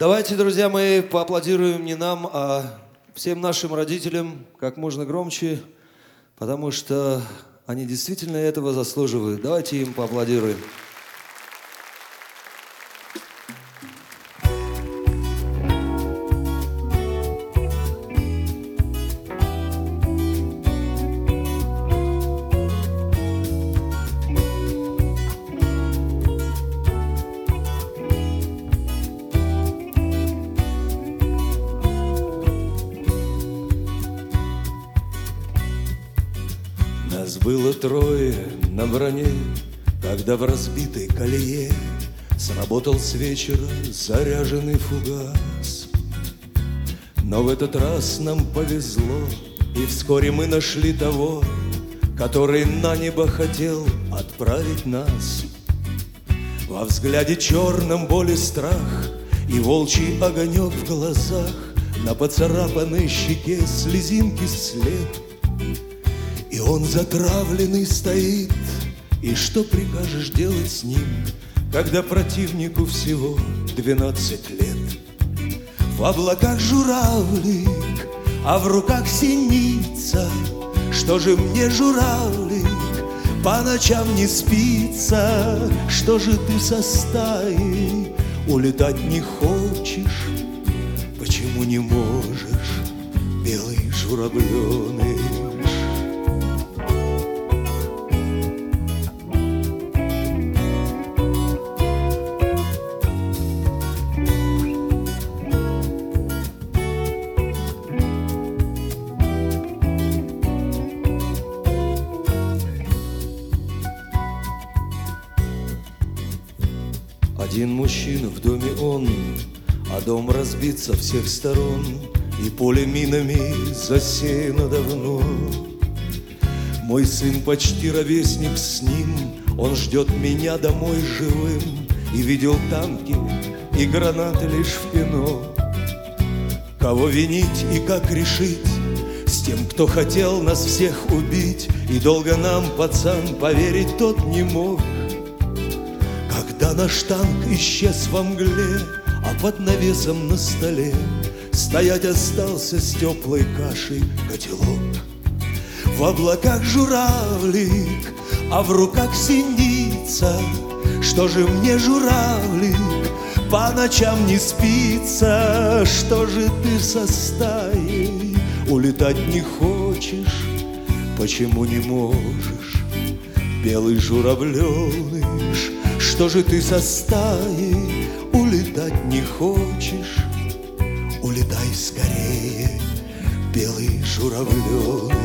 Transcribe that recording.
Давайте, друзья мои, поаплодируем не нам, а всем нашим родителям как можно громче, потому что они действительно этого заслуживают. Давайте им поаплодируем. Нас было трое на броне, когда в разбитой колее сработал с вечера заряженный фугас. Но в этот раз нам повезло, и вскоре мы нашли того, который на небо хотел отправить нас. Во взгляде черном боль и страх, и волчий огонек в глазах, на поцарапанной щеке слезинки след. И он затравленный стоит, и что прикажешь делать с ним, когда противнику всего 12 лет? В облаках журавлик, а в руках синица. Что же мне, журавлик, по ночам не спится? Что же ты со стаей улетать не хочешь? Почему не можешь, белый журавленый? Один мужчина в доме он, а дом разбит со всех сторон, и поле минами засеяно давно. Мой сын почти ровесник с ним, он ждет меня домой живым, и видел танки и гранаты лишь в кино. Кого винить и как решить с тем, кто хотел нас всех убить, и долго нам, пацан, поверить тот не мог. Когда наш танк исчез во мгле, а под навесом на столе стоять остался с теплой кашей котелок. В облаках журавлик, а в руках синица. Что же мне, журавлик, по ночам не спится? Что же ты со стаей улетать не хочешь? Почему не можешь, белый журавленыш? Что же ты со стаей улетать не хочешь? Улетай скорее, белый журавленыш.